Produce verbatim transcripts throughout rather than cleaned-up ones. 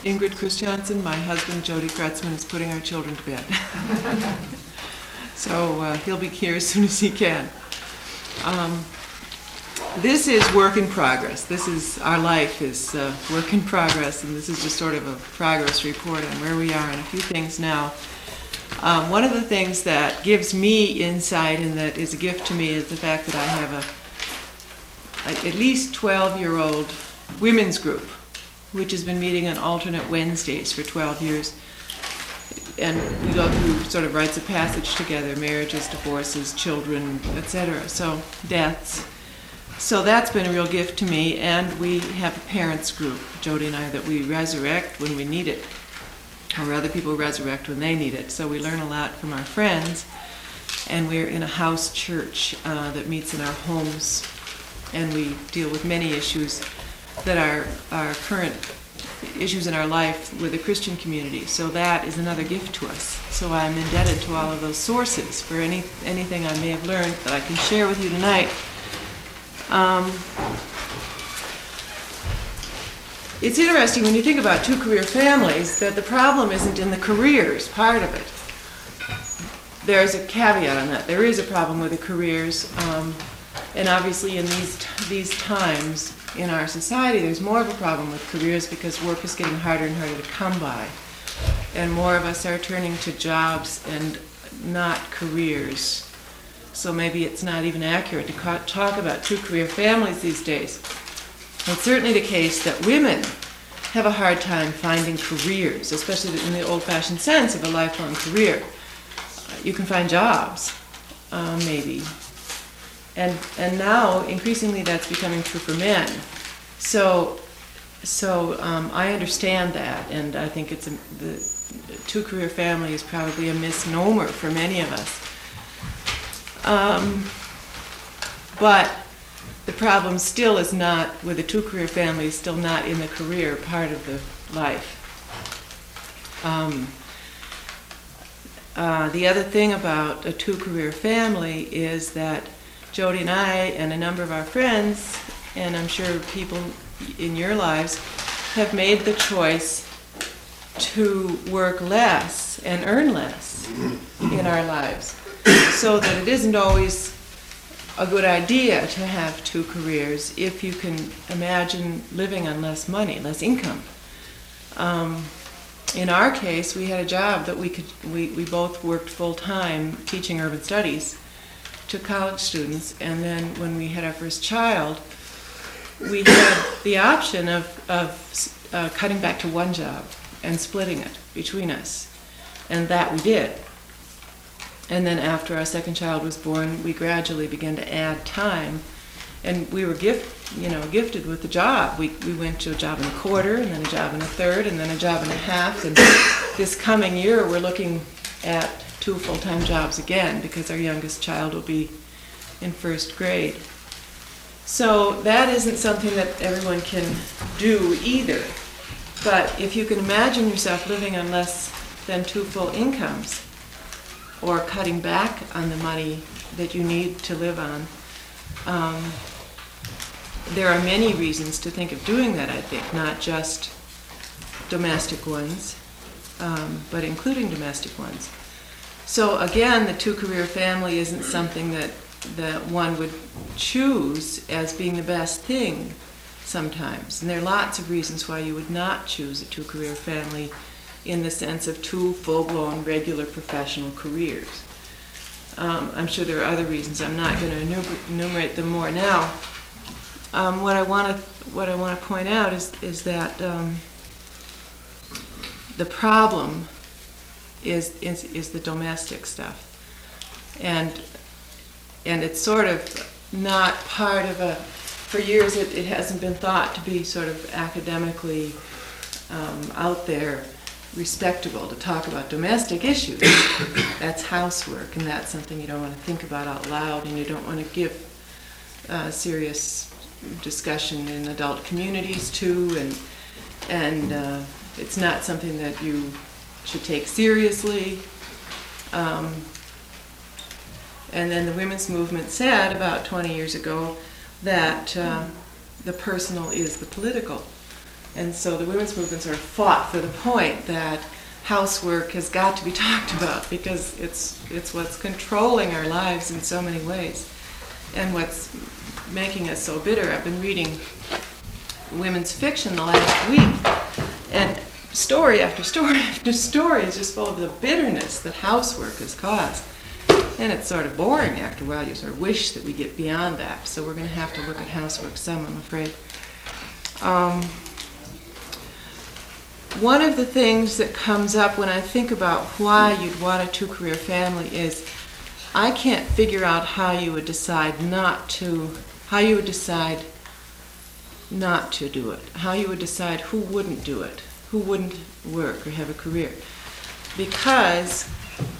Ingrid Christiansen. My husband, Jody Kretzmann, is putting our children to bed. So uh, he'll be here as soon as he can. Um, this is work in progress. This is, our life is uh, work in progress, and this is just sort of a progress report on where we are and a few things now. Um, one of the things that gives me insight and that is a gift to me is the fact that I have a, a at least twelve-year-old women's group, which has been meeting on alternate Wednesdays for twelve years. And we go through sort of rites of passage together, marriages, divorces, children, et cetera, so deaths. So that's been a real gift to me, and we have a parents group, Jody and I, that we resurrect when we need it, or other people resurrect when they need it. So we learn a lot from our friends, and we're in a house church uh, that meets in our homes, and we deal with many issues that are our current issues in our life with the Christian community. So that is another gift to us. So I'm indebted to all of those sources for any anything I may have learned that I can share with you tonight. Um, it's interesting when you think about two career families that the problem isn't in the careers part of it. There's a caveat on that. There is a problem with the careers, um, and obviously in these these times in our society, there's more of a problem with careers because work is getting harder and harder to come by. And more of us are turning to jobs and not careers. So maybe it's not even accurate to ca- talk about two career families these days. It's certainly the case that women have a hard time finding careers, especially in the old-fashioned sense of a lifelong career. You can find jobs, uh, maybe. And and now, increasingly, that's becoming true for men. So, so um, I understand that, and I think it's a, the two-career family is probably a misnomer for many of us. Um, but the problem still is not, with a two-career family, is still not in the career part of the life. Um, uh, the other thing about a two-career family is that Jody and I and a number of our friends, and I'm sure people in your lives, have made the choice to work less and earn less in our lives, so that it isn't always a good idea to have two careers if you can imagine living on less money, less income. Um, in our case, we had a job that we could, we, we both worked full-time teaching urban studies to college students, and then when we had our first child, we had the option of, of uh, cutting back to one job and splitting it between us, and that we did. And then after our second child was born, we gradually began to add time, and we were gift, you know, gifted with the job. We we went to a job and a quarter, and then a job and a third, and then a job and a half, and this coming year we're looking at two full-time jobs again because our youngest child will be in first grade. So that isn't something that everyone can do either. But if you can imagine yourself living on less than two full incomes, or cutting back on the money that you need to live on, um, there are many reasons to think of doing that, I think, not just domestic ones, um, but including domestic ones. So again, the two-career family isn't something that, that one would choose as being the best thing sometimes. And there are lots of reasons why you would not choose a two-career family in the sense of two full-blown, regular professional careers. Um, I'm sure there are other reasons. I'm not going to enumerate them more now. Um, what I want to what I want to point out is is that um, the problem is, is is the domestic stuff, and and it's sort of not part of a. For years, it, it hasn't been thought to be sort of academically um, out there, respectable to talk about domestic issues. That's housework, and that's something you don't want to think about out loud, and you don't want to give uh, serious discussion in adult communities to, and and uh, it's not something that you should take seriously. Um, and then the women's movement said about twenty years ago that uh, the personal is the political. And so the women's movement sort of fought for the point that housework has got to be talked about because it's it's what's controlling our lives in so many ways and what's making us so bitter. I've been reading women's fiction the last week, and story after story after story is just full of the bitterness that housework has caused. And it's sort of boring after a while. You sort of wish that we get beyond that. So we're going to have to look at housework some, I'm afraid. Um, one of the things that comes up when I think about why you'd want a two-career family is I can't figure out how you would decide not to, how you would decide not to do it, how you would decide who wouldn't do it, who wouldn't work or have a career. Because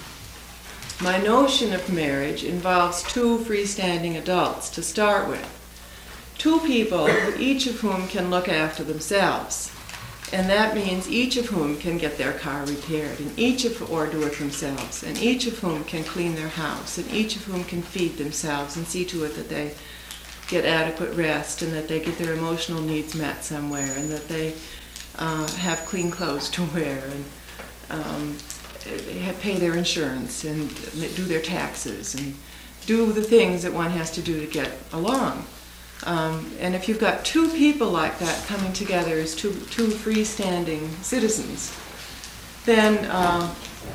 my notion of marriage involves two freestanding adults to start with. Two people, each of whom can look after themselves. And that means each of whom can get their car repaired, and each of, or do it themselves, and each of whom can clean their house, and each of whom can feed themselves and see to it that they get adequate rest, and that they get their emotional needs met somewhere, and that they uh, have clean clothes to wear, and um, pay their insurance, and do their taxes, and do the things that one has to do to get along. Um, and if you've got two people like that coming together as two, two freestanding citizens, then uh,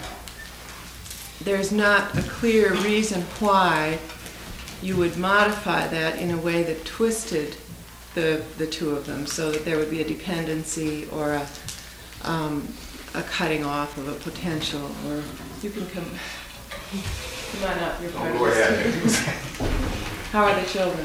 there's not a clear reason why you would modify that in a way that twisted the, the two of them so that there would be a dependency or a, um, a cutting off of a potential. Or you can come, come on up, you're part of this. How are the children?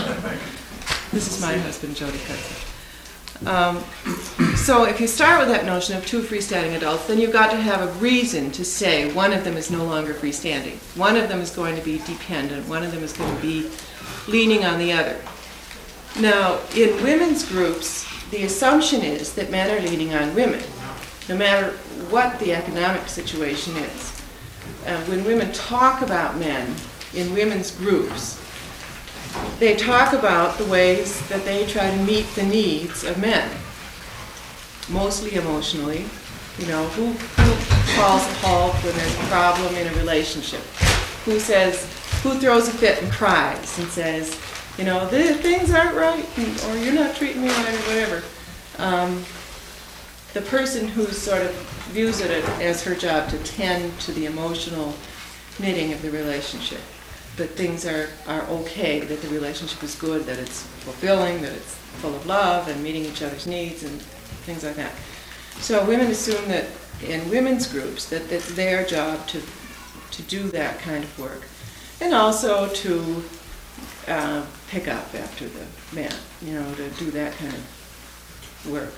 This is my husband, Jody Kutzer. Um, so if you start with that notion of two freestanding adults, then you've got to have a reason to say one of them is no longer freestanding. One of them is going to be dependent. One of them is going to be leaning on the other. Now, in women's groups, the assumption is that men are leaning on women, no matter what the economic situation is. Uh, when women talk about men in women's groups, they talk about the ways that they try to meet the needs of men, mostly emotionally. You know, who, who calls a halt when there's a problem in a relationship? Who says, who throws a fit and cries and says, you know, the things aren't right, or you're not treating me right, or whatever. Um, the person who sort of views it as her job to tend to the emotional knitting of the relationship, that things are, are okay, that the relationship is good, that it's fulfilling, that it's full of love and meeting each other's needs and things like that. So women assume that in women's groups that it's their job to to do that kind of work, and also to uh, pick up after the man, you know, to do that kind of work,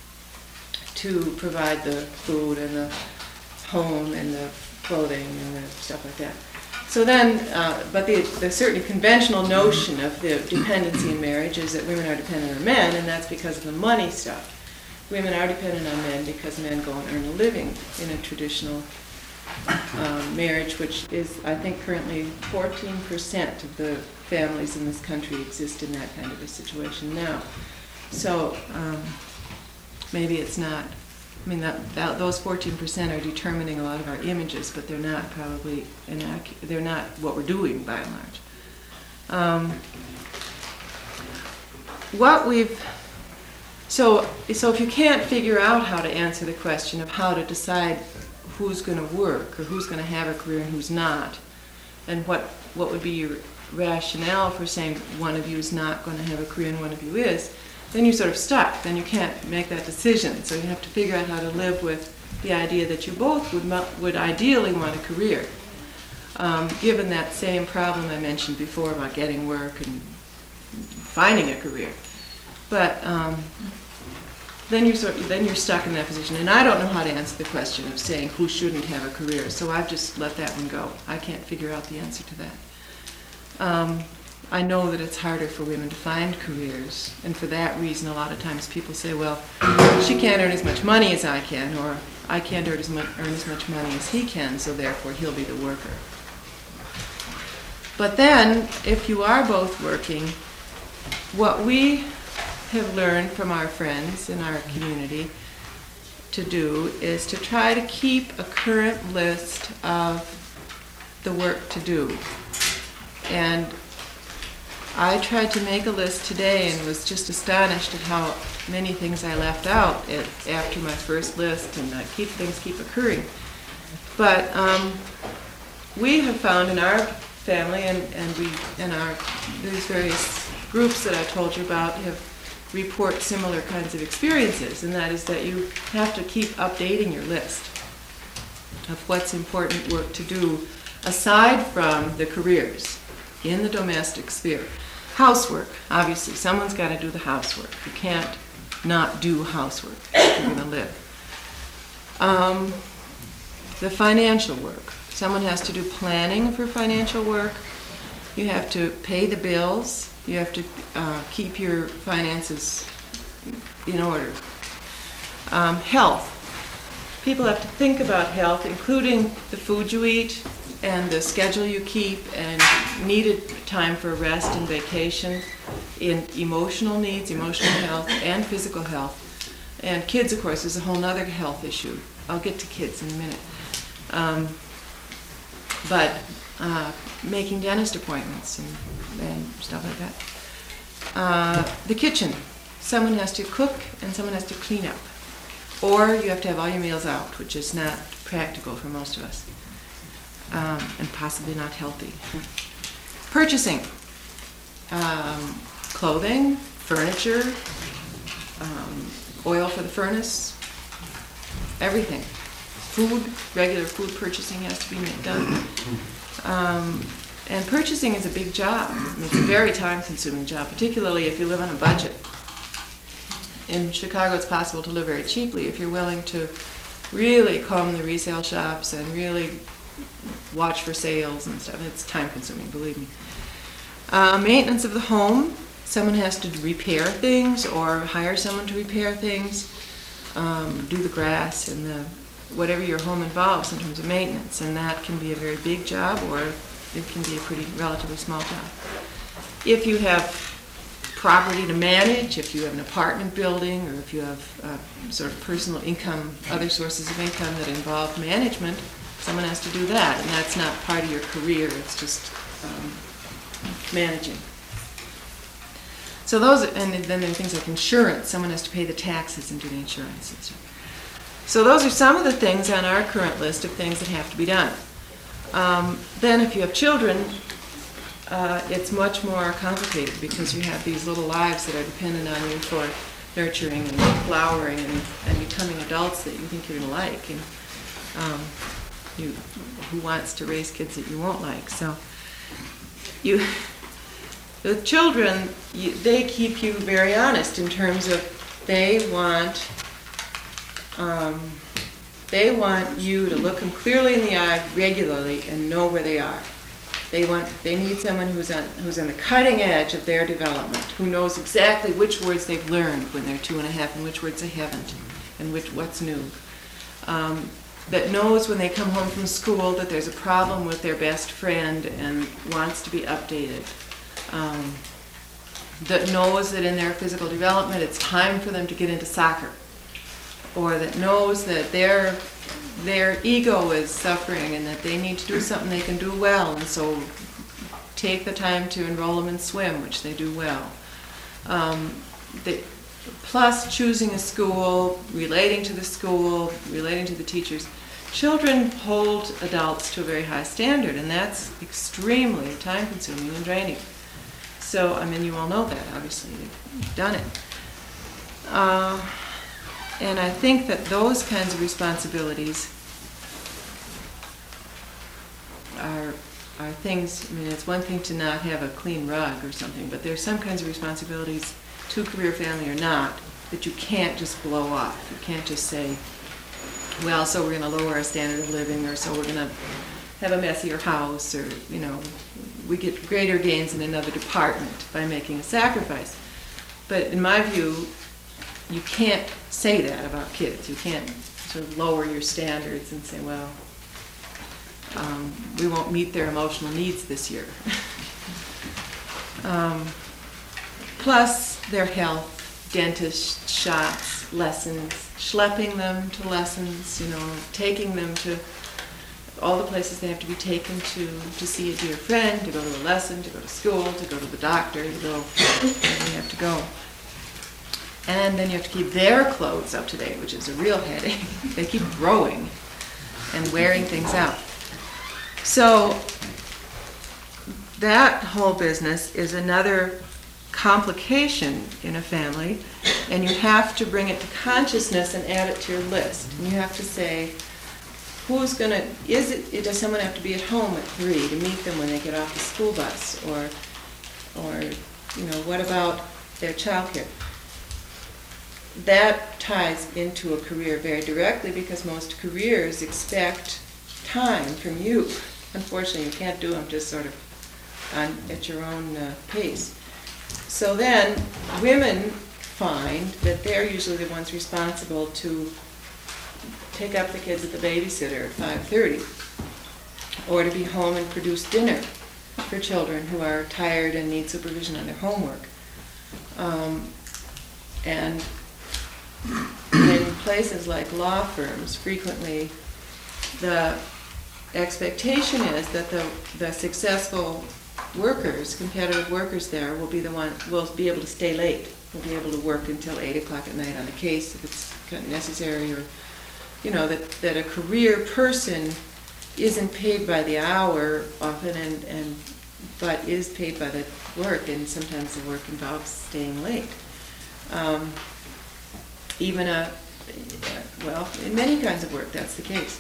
to provide the food and the home and the clothing and the stuff like that. So then, uh, but the, the certainly conventional notion of the dependency in marriage is that women are dependent on men, and that's because of the money stuff. Women are dependent on men because men go and earn a living in a traditional um, marriage, which is, I think, currently fourteen percent of the families in this country exist in that kind of a situation now. So um, maybe it's not. I mean, that, that, those fourteen percent are determining a lot of our images, but they're not probably inaccurate. They're not what we're doing by and large. Um, what we've so so if you can't figure out how to answer the question of how to decide who's going to work or who's going to have a career and who's not, and what what would be your rationale for saying one of you is not going to have a career and one of you is, then you're sort of stuck. Then you can't make that decision. So you have to figure out how to live with the idea that you both would would ideally want a career, um, given that same problem I mentioned before about getting work and finding a career. But um, then you're sort of, then you're stuck in that position. And I don't know how to answer the question of saying who shouldn't have a career. So I've just let that one go. I can't figure out the answer to that. Um, I know that it's harder for women to find careers, and for that reason a lot of times people say, well, she can't earn as much money as I can, or I can't earn as much, earn as much money as he can, so therefore he'll be the worker. But then, if you are both working, what we have learned from our friends in our community to do is to try to keep a current list of the work to do. And I tried to make a list today and was just astonished at how many things I left out at, after my first list, and I keep things keep occurring. But um, we have found in our family, and, and we in our these various groups that I told you about have report similar kinds of experiences, and that is that you have to keep updating your list of what's important work to do aside from the careers in the domestic sphere. Housework, obviously, someone's got to do the housework. You can't not do housework if you're going to live. Um, the financial work. Someone has to do planning for financial work. You have to pay the bills. You have to uh, keep your finances in order. Um, health. People have to think about health, including the food you eat and the schedule you keep and needed time for rest and vacation, in emotional needs, emotional health, and physical health. And kids, of course, is a whole other health issue. I'll get to kids in a minute. Um, but uh, making dentist appointments and, and stuff like that. Uh, the kitchen. Someone has to cook and someone has to clean up. Or you have to have all your meals out, which is not practical for most of us. Um, and possibly not healthy. Purchasing. Um, clothing, furniture, um, oil for the furnace, everything. Food, regular food purchasing has to be done. Um, and purchasing is a big job. I mean, it's a very time-consuming job, particularly if you live on a budget. In Chicago, it's possible to live very cheaply if you're willing to really comb the resale shops and really watch for sales and stuff. It's time-consuming, believe me. Uh, maintenance of the home. Someone has to repair things or hire someone to repair things, um, do the grass and the whatever your home involves in terms of maintenance, and that can be a very big job or it can be a pretty relatively small job. If you have property to manage, if you have an apartment building, or if you have uh, sort of personal income, other sources of income that involve management, someone has to do that, and that's not part of your career, it's just um, managing. So those, and then there are things like insurance. Someone has to pay the taxes and do the insurance and stuff. So those are some of the things on our current list of things that have to be done. Um, then if you have children, uh, it's much more complicated because you have these little lives that are dependent on you for nurturing and flowering and, and becoming adults that you think you're going to like. And um, you, who wants to raise kids that you won't like? So you, the children, you, they keep you very honest in terms of they want um, they want you to look them clearly in the eye regularly and know where they are. They want they need someone who's on who's on the cutting edge of their development, who knows exactly which words they've learned when they're two and a half and which words they haven't, and which what's new. Um, that knows when they come home from school that there's a problem with their best friend and wants to be updated. Um, that knows that in their physical development it's time for them to get into soccer, or that knows that their their ego is suffering and that they need to do something they can do well, and so take the time to enroll them in swim, which they do well. Um, they, plus choosing a school, relating to the school, relating to the teachers. Children hold adults to a very high standard, and that's extremely time-consuming and draining. So, I mean, you all know that, obviously. You've done it. Uh, and I think that those kinds of responsibilities are are things, I mean, it's one thing to not have a clean rug or something, but there's some kinds of responsibilities, to career, family or not, that you can't just blow off. You can't just say, well, so we're going to lower our standard of living, or so we're going to have a messier house, or, you know, we get greater gains in another department by making a sacrifice. But in my view, you can't say that about kids. You can't sort of lower your standards and say, well, um, we won't meet their emotional needs this year. um, plus their health, dentist shops, lessons, schlepping them to lessons, you know, taking them to all the places they have to be taken to, to see a dear friend, to go to a lesson, to go to school, to go to the doctor, to go wherever you have to go. And then you have to keep their clothes up to date, which is a real headache. They keep growing and wearing things out. So that whole business is another complication in a family, and you have to bring it to consciousness and add it to your list. And you have to say, who's going to, is it, does someone have to be at home at three to meet them when they get off the school bus? Or, or you know, what about their childcare? That ties into a career very directly, because most careers expect time from you. Unfortunately, you can't do them just sort of on, at your own uh, pace. So then women find that they're usually the ones responsible to pick up the kids at the babysitter at five thirty, or to be home and produce dinner for children who are tired and need supervision on their homework. Um, and in places like law firms, frequently the expectation is that the, the successful workers, competitive workers there, will be the one, will be able to stay late, will be able to work until eight o'clock at night on a case if it's necessary, or, you know, that, that a career person isn't paid by the hour often, and, and but is paid by the work, and sometimes the work involves staying late. Um, even a, well, in many kinds of work, that's the case.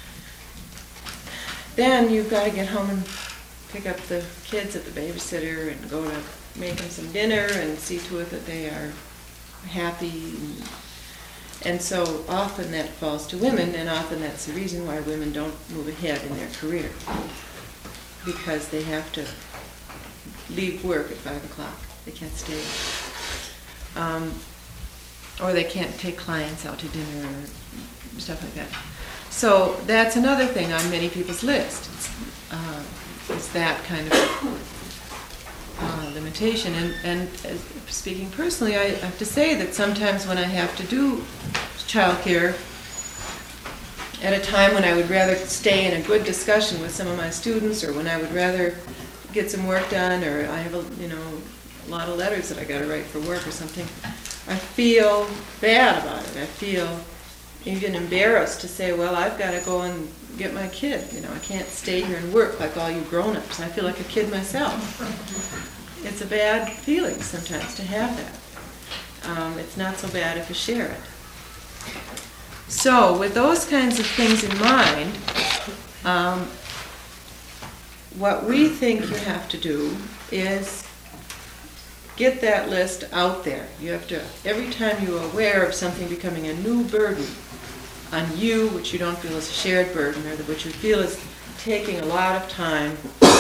Then you've got to get home and pick up the kids at the babysitter and go to make them some dinner and see to it that they are happy. And, and so often that falls to women, and often that's the reason why women don't move ahead in their career, because they have to leave work at five o'clock. They can't stay. Um, or they can't take clients out to dinner or stuff like that. So that's another thing on many people's list. It's, uh, it's that kind of uh, limitation. And, and uh, speaking personally, I have to say that sometimes when I have to do childcare at a time when I would rather stay in a good discussion with some of my students, or when I would rather get some work done, or I have a, you know, a lot of letters that I got to write for work or something, I feel bad about it. I feel even embarrassed to say, well, I've got to go and get my kid. You know, I can't stay here and work like all you grown-ups. I feel like a kid myself. It's a bad feeling sometimes to have that. Um, it's not so bad if you share it. So with those kinds of things in mind, um, what we think you have to do is get that list out there. You have to, every time you're aware of something becoming a new burden on you, which you don't feel is a shared burden, or which you feel is taking a lot of time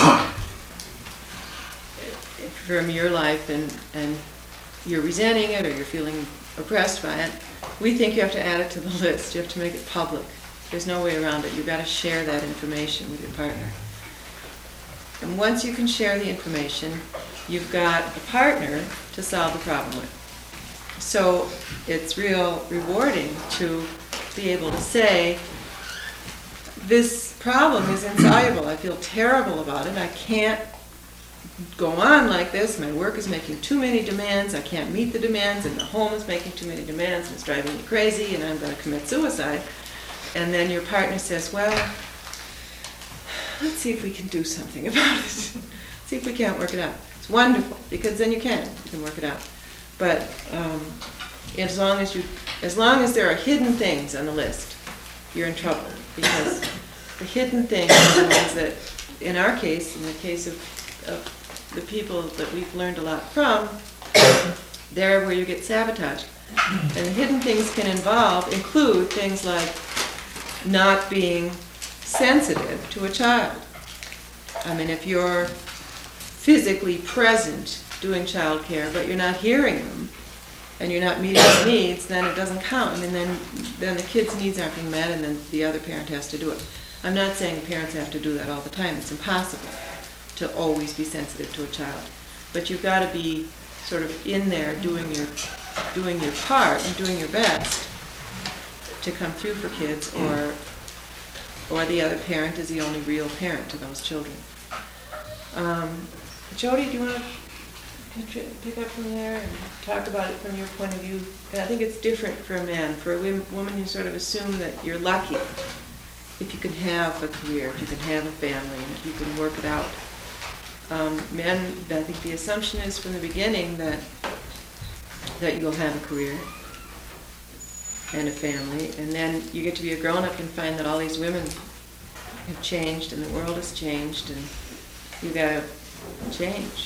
from your life, and, and you're resenting it, or you're feeling oppressed by it, we think you have to add it to the list. You have to make it public. There's no way around it. You've got to share that information with your partner. And once you can share the information, you've got a partner to solve the problem with. So it's real rewarding to be able to say, this problem is insoluble. I feel terrible about it. I can't go on like this. My work is making too many demands. I can't meet the demands, and the home is making too many demands, and it's driving me crazy, and I'm going to commit suicide. And then your partner says, well, let's see if we can do something about it. See if we can't work it out. It's wonderful, because then you can. You can work it out. But um, as long as you, as long as there are hidden things on the list, you're in trouble, because the hidden things are the ones that, in our case, in the case of, of the people that we've learned a lot from, they're where you get sabotaged. And the hidden things can involve, include things like not being sensitive to a child. I mean, if you're physically present doing childcare, but you're not hearing them, and you're not meeting their needs, then it doesn't count. I mean, then, then the kid's needs aren't being met, and then the other parent has to do it. I'm not saying the parents have to do that all the time. It's impossible to always be sensitive to a child. But you've got to be sort of in there doing your doing your part and doing your best to come through for kids, or or the other parent is the only real parent to those children. Um, Jody, do you want to pick up from there and talk about it from your point of view? And I think it's different for a man. For a woman, you sort of assume that you're lucky if you can have a career, if you can have a family, and if you can work it out. Um, men, I think the assumption is from the beginning that that you'll have a career and a family, and then you get to be a grown-up and find that all these women have changed and the world has changed, and you gotta change.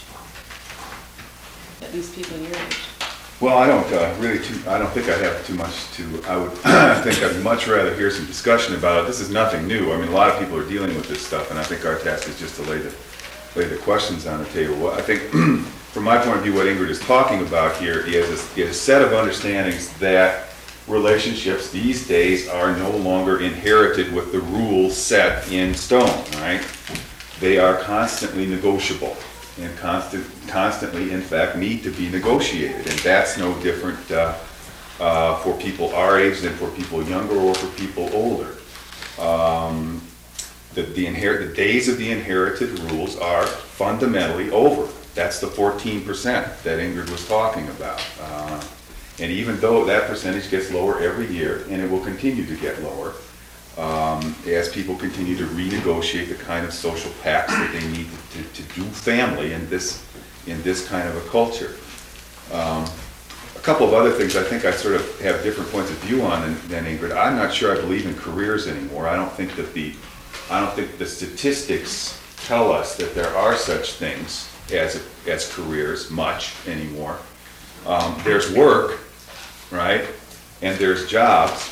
At least people your age. Well, I don't uh, really too, I don't think I have too much to, I would think I'd much rather hear some discussion about it. This is nothing new. I mean, a lot of people are dealing with this stuff, and I think our task is just to lay the, lay the questions on the table. Well, I think from my point of view, what Ingrid is talking about here is a, is a set of understandings that relationships these days are no longer inherited with the rules set in stone, right? They are constantly negotiable and constant, constantly, in fact, need to be negotiated. And that's no different uh, uh, for people our age than for people younger or for people older. Um, the, the, inher- the days of the inherited rules are fundamentally over. That's the fourteen percent that Ingrid was talking about. Uh, And even though that percentage gets lower every year, and it will continue to get lower, um, as people continue to renegotiate the kind of social pacts that they need to, to, to do family in this, in this kind of a culture. Um, a couple of other things I think I sort of have different points of view on than, than Ingrid. I'm not sure I believe in careers anymore. I don't think that the, I don't think the statistics tell us that there are such things as, as careers much anymore. Um, there's work, right? And there's jobs,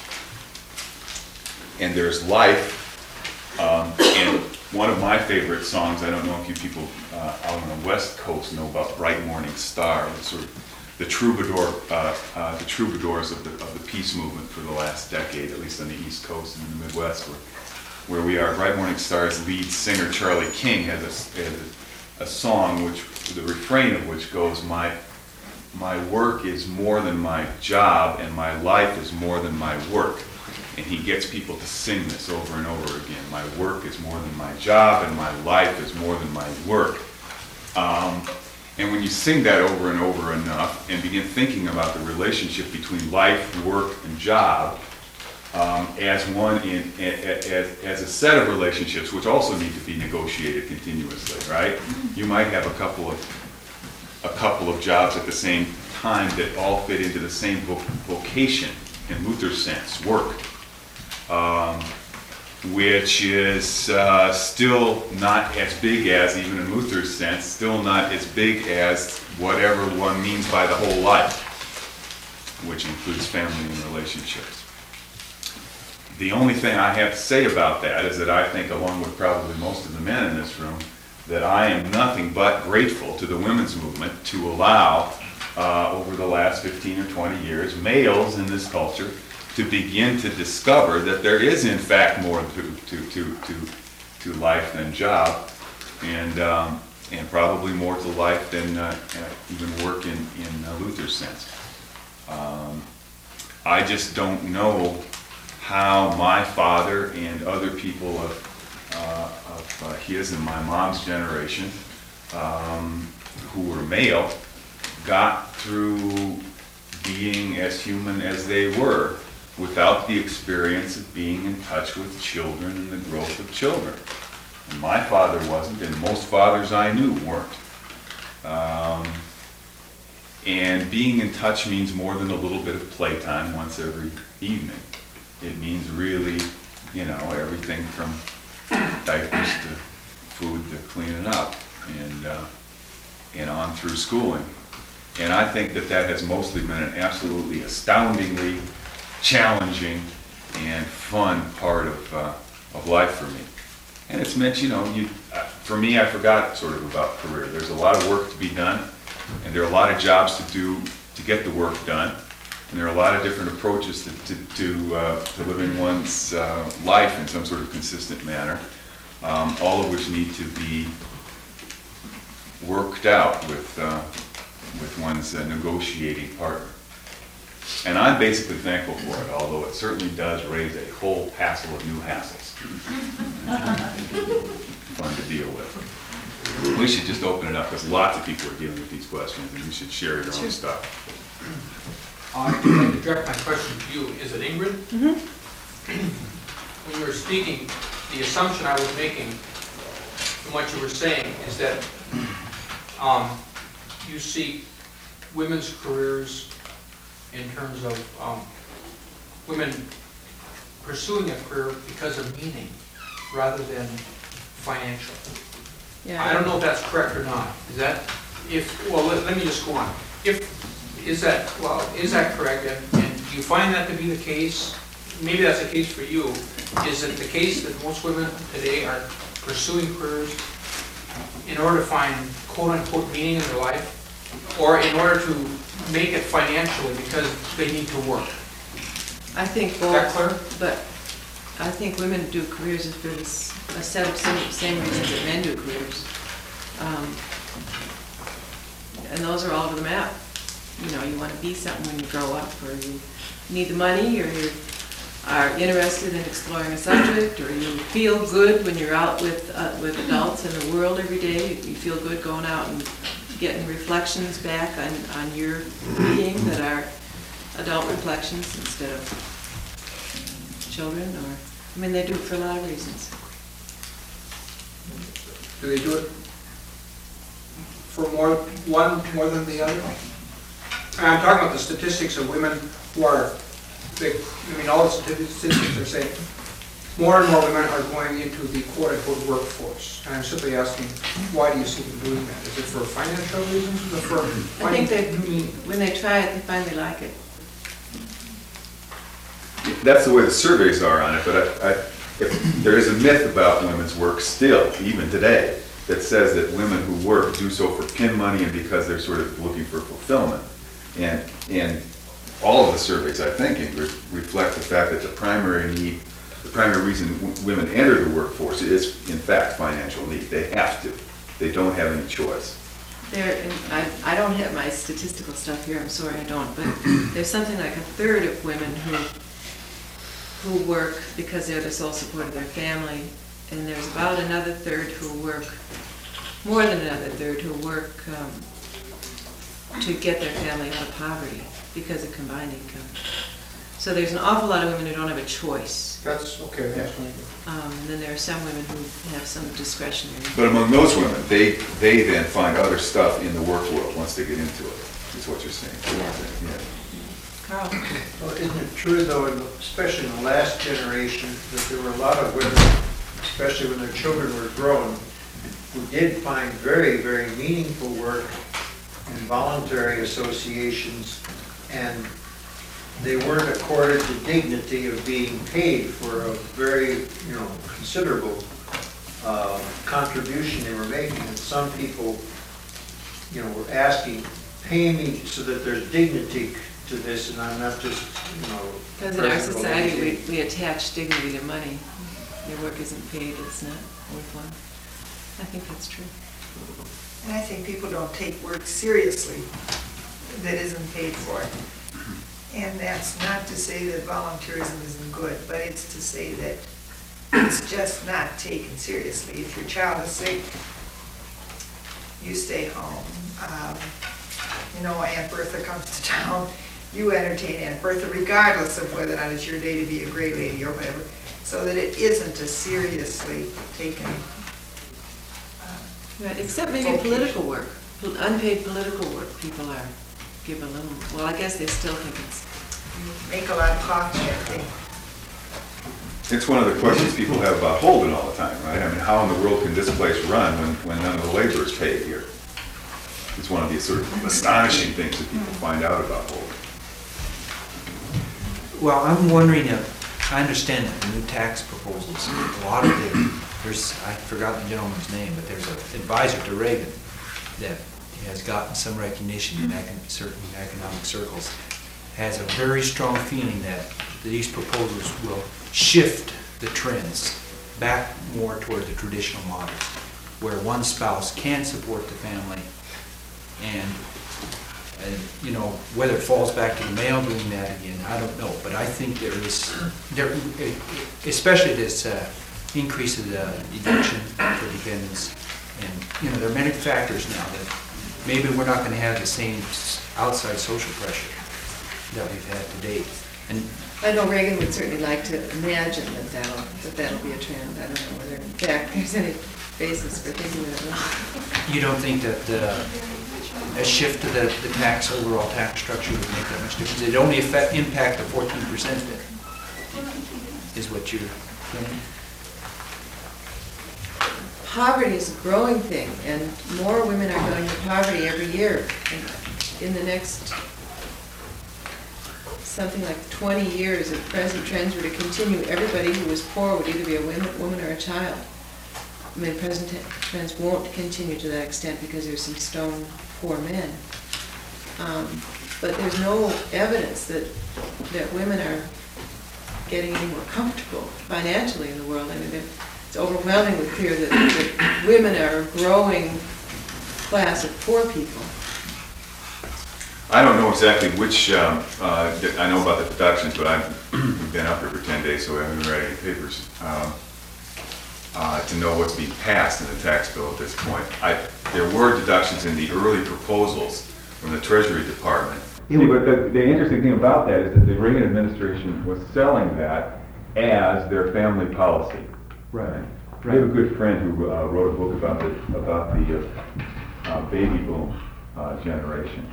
and there's life. Um, and one of my favorite songs, I don't know if you people uh, out on the West Coast know about Bright Morning Star, sort of the troubadour, uh, uh, the troubadours of the of the peace movement for the last decade, at least on the East Coast and in the Midwest, where, where we are. Bright Morning Star's lead singer Charlie King has a, has a, a song which the refrain of which goes, "My My work is more than my job, and my life is more than my work." And he gets people to sing this over and over again. My work is more than my job, and my life is more than my work. Um, and when you sing that over and over enough and begin thinking about the relationship between life, work, and job um, as one in as, as a set of relationships, which also need to be negotiated continuously, right? You might have a couple of a couple of jobs at the same time that all fit into the same vo- vocation in Luther's sense, work, um, which is uh, still not as big as, even in Luther's sense, still not as big as whatever one means by the whole life, which includes family and relationships. The only thing I have to say about that is that I think, along with probably most of the men in this room, that I am nothing but grateful to the women's movement to allow, uh, over the last fifteen or twenty years, males in this culture to begin to discover that there is, in fact, more to to to to, to life than job, and um, and probably more to life than uh, even work in in uh, Luther's sense. Um, I just don't know how my father and other people of Uh, of uh, his and my mom's generation, um, who were male, got through being as human as they were without the experience of being in touch with children and the growth of children. And my father wasn't, and most fathers I knew weren't. Um, and being in touch means more than a little bit of playtime once every evening. It means really, you know, everything from diapers to food to cleaning up, and uh, and on through schooling. And I think that that has mostly been an absolutely astoundingly challenging and fun part of uh, of life for me. And it's meant, you know, you uh, for me, I forgot sort of about career. There's a lot of work to be done, and there are a lot of jobs to do to get the work done. And there are a lot of different approaches to to, to, uh, to living one's uh, life in some sort of consistent manner, um, all of which need to be worked out with uh, with one's uh, negotiating partner. And I'm basically thankful for it, although it certainly does raise a whole passel of new hassles. Fun to deal with. We should just open it up, because lots of people are dealing with these questions, and you should share your own stuff. I'd like to direct my question to you. Is it Ingrid? Mm-hmm. When you were speaking, the assumption I was making from what you were saying is that um, you see women's careers in terms of um, women pursuing a career because of meaning rather than financial. Yeah. I don't know if that's correct or not. Is that, if, well, let, let me just go on. If, is that, well, is that correct? And, and do you find that to be the case? Maybe that's the case for you. Is it the case that most women today are pursuing careers in order to find quote-unquote meaning in their life, or in order to make it financially because they need to work? I think Is that both, clear? but I think women do careers for this, a set of same, same reasons that men do careers. Um, and those are all over the map. You know, you want to be something when you grow up, or you need the money, or you are interested in exploring a subject, or you feel good when you're out with uh, with adults in the world every day. You feel good going out and getting reflections back on, on your being that are adult reflections instead of children, or, I mean, they do it for a lot of reasons. Do they do it for more, one more than the other? And I'm talking about the statistics of women who are, they, I mean, all the statistics are saying more and more women are going into the quote-unquote workforce. And I'm simply asking, why do you see them doing that? Is it for financial reasons, or for I think they, finding- when they try it, they finally like it. That's the way the surveys are on it, but I, I, if, there is a myth about women's work still, even today, that says that women who work do so for pin money and because they're sort of looking for fulfillment. And, and all of the surveys, I think, re reflect the fact that the primary need, the primary reason w women enter the workforce is, in fact, financial need. They have to. They don't have any choice. There, and I, I don't have my statistical stuff here, I'm sorry I don't, but there's something like a third of women who who work because they're the sole support of their family, and there's about another third who work, more than another third who work um, to get their family out of poverty because of combined income. So there's an awful lot of women who don't have a choice. That's, okay, that's Um, and then there are some women who have some discretionary. But among those women, they, they then find other stuff in the work world once they get into it, is what you're saying. Yeah. Yeah. Carl? Well, isn't it true, though, in the- especially in the last generation, that there were a lot of women, especially when their children were grown, who did find very, very meaningful work in voluntary associations, and they weren't accorded the dignity of being paid for a very, you know, considerable uh, contribution they were making. And some people, you know, were asking, pay me so that there's dignity to this, and I'm not just, you know. Because in our personal society, we, dignity. we attach dignity to money. Your work isn't paid, it's not worthwhile. I think that's true. And I think people don't take work seriously that isn't paid for. And that's not to say that volunteerism isn't good, but it's to say that it's just not taken seriously. If your child is sick, you stay home. Um, You know, Aunt Bertha comes to town, you entertain Aunt Bertha regardless of whether or not it's your day to be a great lady or whatever, so that it isn't a seriously taken. uh, Right, except maybe vocation. political work. Pol- Unpaid political work, people are, give a little, well, I guess they still think it's, You make a lot of coffee, I think. It's one of the questions people have about Holden all the time, right? I mean, how in the world can this place run when, when none of the labor is paid here? It's one of the sort of astonishing things that people find out about Holden. Well, I'm wondering if, I understand that the new tax proposals, a lot of them, there's, I've forgotten the gentleman's name, but there's an advisor to Reagan that has gotten some recognition in econ- certain economic circles, has a very strong feeling that these proposals will shift the trends back more toward the traditional model, where one spouse can support the family and And, you know, whether it falls back to the male doing that again, I don't know. But I think there is, there, especially this uh, increase of the deduction for dependents. And, you know, there are many factors now that maybe we're not going to have the same outside social pressure that we've had to date. And I know Reagan would certainly like to imagine that that'll, that that'll be a trend. I don't know whether in fact there's any basis for thinking that. you don't think that uh, a shift to the, the tax, overall tax structure would make that much difference? It only affect, impact the fourteen percent bit, is what you're saying? Poverty is a growing thing, and more women are going to poverty every year. And in the next, something like twenty years, if present trends were to continue, everybody who was poor would either be a woman, woman or a child. I mean, present trends won't continue to that extent because there's some stone poor men. Um, but there's no evidence that, that women are getting any more comfortable financially in the world. I mean, they're- it's overwhelmingly clear that, that women are a growing class of poor people. I don't know exactly which, um, uh, I know about the deductions, but I've been up here for ten days, so I haven't read any papers um, uh, to know what's being passed in the tax bill at this point. I, there were deductions in the early proposals from the Treasury Department. Yeah, but the, the interesting thing about that is that the Reagan administration was selling that as their family policy. Right. We have a good friend who uh, wrote a book about the, about the uh, uh, baby boom uh, generation.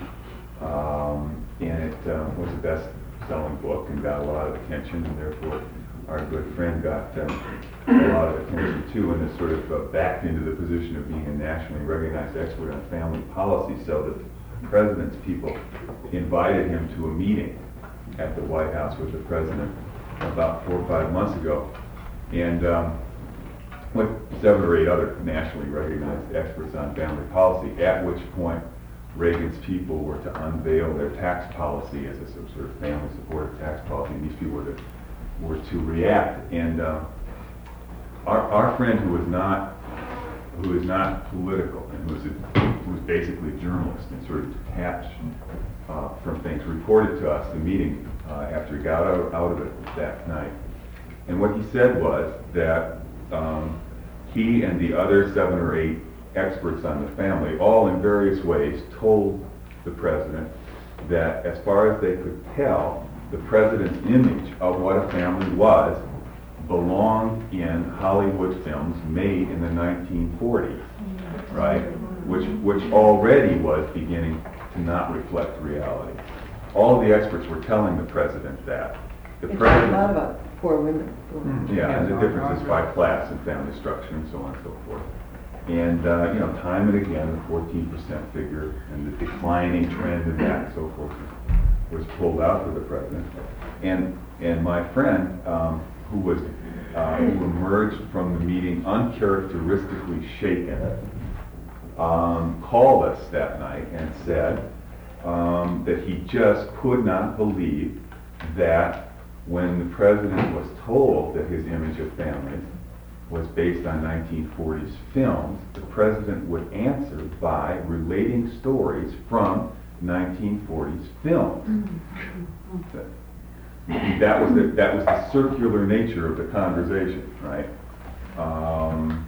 Um, and it uh, was the best-selling book and got a lot of attention, and therefore our good friend got um, a lot of attention too, and is sort of uh, backed into the position of being a nationally recognized expert on family policy, so that the president's people invited him to a meeting at the White House with the president about four or five months ago, and um, with seven or eight other nationally recognized experts on family policy, at which point Reagan's people were to unveil their tax policy as a sort of family supported tax policy, and these people were to, were to react. And uh, our, our friend who was not who is not political and who was, a, who was basically a journalist and sort of detached uh, from things, reported to us the meeting uh, after he got out, out of it that night. And what he said was that um, he and the other seven or eight experts on the family, all in various ways, told the president that as far as they could tell, the president's image of what a family was belonged in Hollywood films made in the nineteen forties, right? Which, which already was beginning to not reflect reality. All of the experts were telling the president that. The They talk a president, lot about poor women. Mm, yeah, and the differences by class and family structure and so on and so forth. And, uh, you know, time and again, the fourteen percent figure and the declining trend in that and so forth was pulled out for the president. And, and my friend, um, who was, uh, who emerged from the meeting uncharacteristically shaken, um, called us that night and said um, that he just could not believe that when the president was told that his image of families was based on nineteen forties films, the president would answer by relating stories from nineteen forties films. Mm-hmm. That, that was the, that was the circular nature of the conversation, right? Um,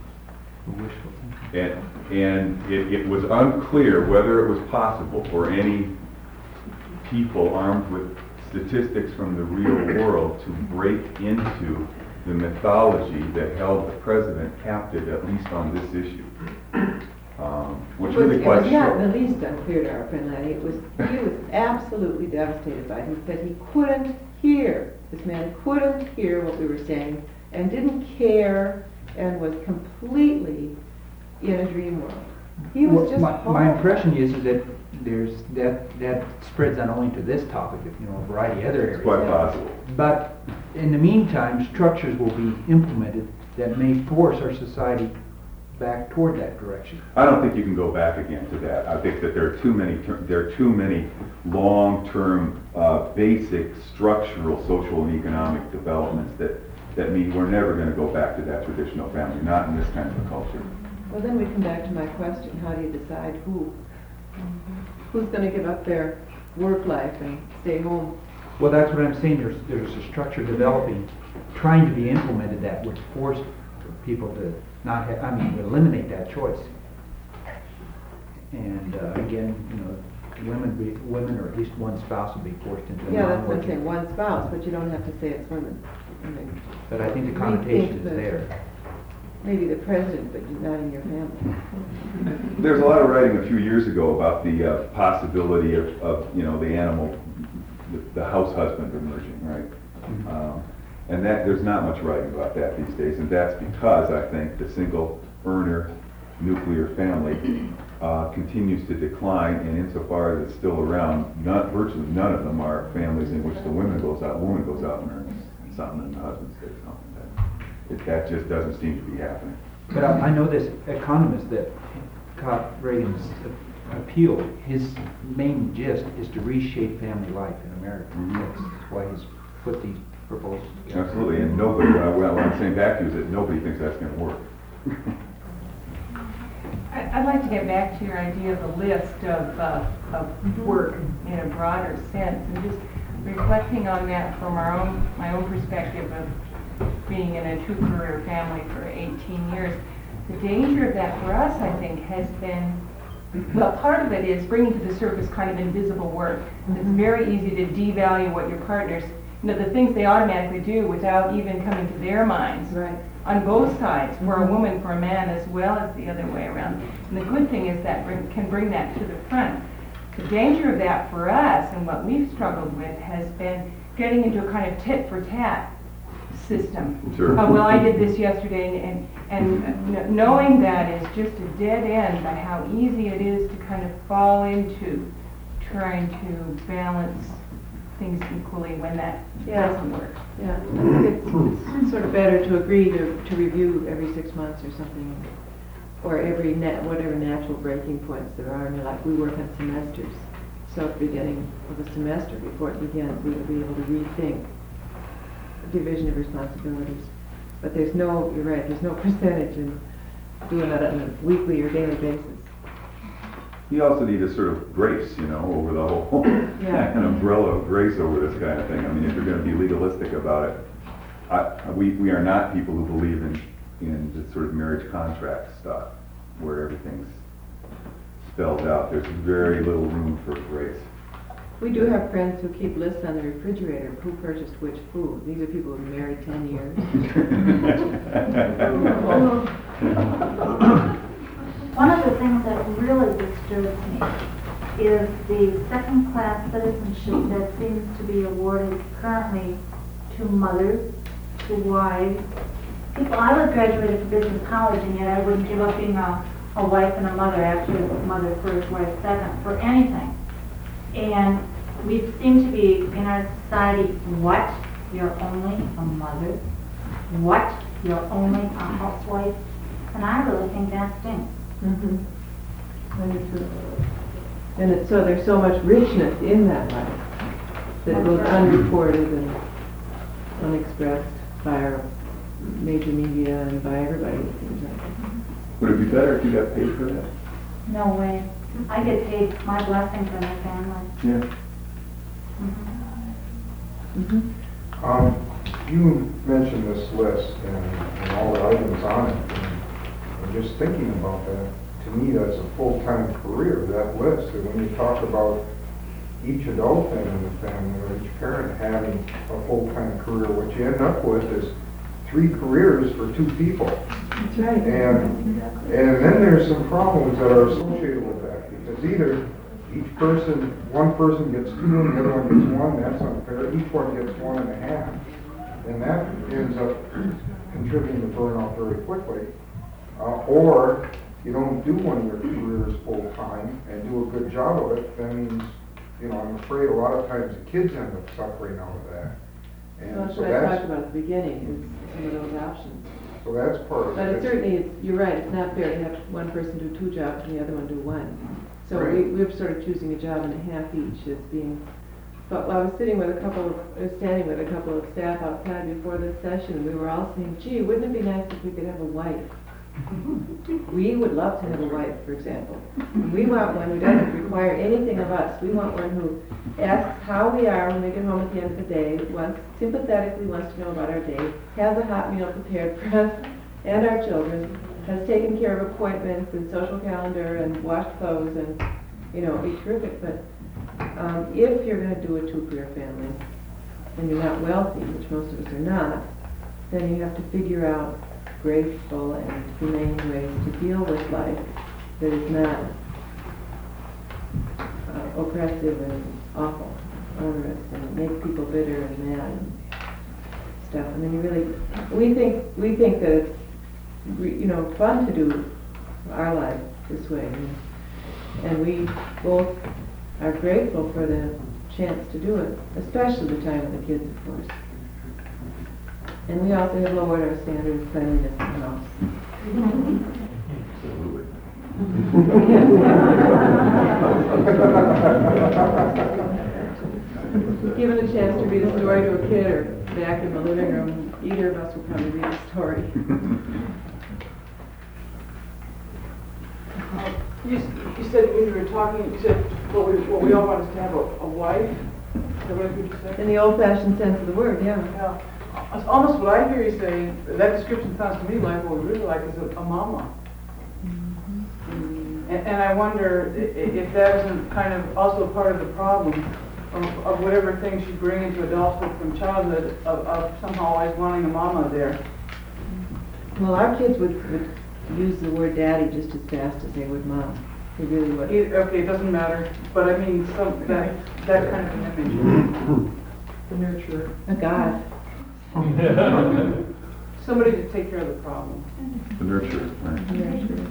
and and it, it was unclear whether it was possible for any people armed with statistics from the real world to break into the mythology that held the president captive, at least on this issue, um, which really quite It was not short. the least unclear to our friend Lenny. It was, he was absolutely devastated by it. He said he couldn't hear, this man couldn't hear what we were saying and didn't care and was completely in a dream world. He was Well, just my, my horrified. impression is, is that there's, that, that spreads not only to this topic, but, you know, a variety of other It's quite areas. possible. But in the meantime, structures will be implemented that may force our society back toward that direction. I don't think you can go back again to that. I think that there are too many, ter- there are too many long-term, uh, basic structural social and economic developments that, that mean we're never going to go back to that traditional family, not in this kind of a culture. Well, then we come back to my question, how do you decide who? who's gonna give up their work life and stay home? Well, that's what I'm saying, there's, there's a structure developing, trying to be implemented that would force people to not have, I mean, eliminate that choice. And uh, again, you know, women, be, women or at least one spouse will be forced into a Yeah, that's what I'm non-working. saying, one spouse, but you don't have to say it's women. I mean, But I think the we connotation think is that there. Maybe the president, but not in your family. There's a lot of writing a few years ago about the uh, possibility of, of, you know, the animal, the, the house husband emerging, right? Mhm. Um, And that, there's not much writing about that these days, and that's because I think the single earner nuclear family uh, continues to decline, and insofar as it's still around, not, virtually none of them are families in which the woman goes out, woman goes out and earns something and the husband stays home. That, it, that just doesn't seem to be happening. But I, I know this economist that caught Reagan's appeal, his main gist is to reshape family life in America. Mhm. That's why he's put these proposals together. Absolutely, and nobody, uh, well, what I'm saying back to you is that nobody thinks that's gonna work. I- I'd like to get back to your idea of a list of, uh, of work in a broader sense, and just reflecting on that from our own, my own perspective of being in a two-career family for eighteen years. The danger of that for us, I think, has been, well, part of it is bringing to the surface kind of invisible work. It's very easy to devalue what your partners, you know, the things they automatically do without even coming to their minds. Right. On both sides, for a woman, for a man, as well as the other way around. And the good thing is that bring, can bring that to the front. The danger of that for us, and what we've struggled with, has been getting into a kind of tit-for-tat system. Sure. Uh, well, I did this yesterday, and, and uh, knowing that is just a dead end by how easy it is to kind of fall into trying to balance things equally when that Yeah. doesn't work. Yeah, I think it's, it's sort of better to agree to, to review every six months or something, or every net, whatever natural breaking points there are. And like we work on semesters, so at the beginning of a semester, before it begins, we will be able to rethink the division of responsibilities. But there's no, you're right, there's no percentage in doing that on a weekly or daily basis. You also need a sort of grace, you know, over the whole, Yeah. an umbrella of grace over this kind of thing. I mean, if you're gonna be legalistic about it, I, we, we are not people who believe in, in the sort of marriage contract stuff, where everything's spelled out. There's very little room for grace. We do have friends who keep lists on the refrigerator of who purchased which food. These are people who've been married ten years. One of the things that really disturbs me is the second-class citizenship that seems to be awarded currently to mothers, to wives. People, I was graduated from business college, and yet I wouldn't give up being a, a wife and a mother, actually a mother first, wife second, for anything. And we seem to be, in our society, what? You're only a mother? What? You're only a housewife? And I really think that stinks. Mm-hmm. I do too. And it's, so there's so much richness in that life that goes unreported and unexpressed by our major media and by everybody, it seems like. Would it be better if you got paid for that? No way. I get paid my blessing for my family. Yeah. Mm-hmm. Um, you mentioned this list and, and all the items on it, and I'm just thinking about that. To me, that's a full-time career, that list. And when you talk about each adult thing in the family, or each parent having a full-time career, what you end up with is three careers for two people. That's right. And, and then there's some problems that are associated with that, because either each person, one person gets two and the other one gets one, that's unfair. Each one gets one and a half. And that ends up contributing to burnout very quickly. Uh, or you don't do one of your careers full-time and do a good job of it, that means, you know, I'm afraid a lot of times the kids end up suffering out of that. And Well, that's so what I talked that's, about at the beginning, is some of those options. so that's part of But it. it certainly, is- you're right, it's not fair to have one person do two jobs and the other one do one. So we, Right. we're sort of choosing a job and a half each as being, but I was sitting with a couple of, I was standing with a couple of staff outside before this session, and we were all saying, gee, wouldn't it be nice if we could have a wife? We would love to have a wife, for example. We want one who doesn't require anything of us. We want one who asks how we are when we get home at the end of the day, wants, sympathetically wants to know about our day, has a hot meal prepared for us and our children, has taken care of appointments and social calendar and washed clothes and, you know, be terrific. But um, if you're going to do a two-career family and you're not wealthy, which most of us are not, then you have to figure out graceful and humane ways to deal with life that is not uh, oppressive and awful, onerous, and make people bitter and mad and stuff. I mean, you really, we think we think that it's re- you know fun to do our life this way, and, and we both are grateful for the chance to do it, especially the time with the kids, of course. And we also have lowered our standard of cleanliness in the house. Given a chance to read a story to a kid or back in the living room, either of us will probably read a story. You, you said when you were talking, you said what we, what we all want is to have a, a wife. Is that what you said? In the old-fashioned sense of the word, yeah. Yeah. It's almost what I hear you saying. That description sounds to me like what we really like is a, a mama. Mm-hmm. And, and I wonder if, if that isn't kind of also part of the problem of, of whatever things you bring into adulthood from childhood of, of somehow always wanting a mama there. Well, our kids would, would use the word daddy just as fast as they would mom. They really would. It, okay, it doesn't matter. But I mean, some, that, that kind of an image. The nurturer. A god. Somebody to take care of the problem. The nurturer, right? The nurturer.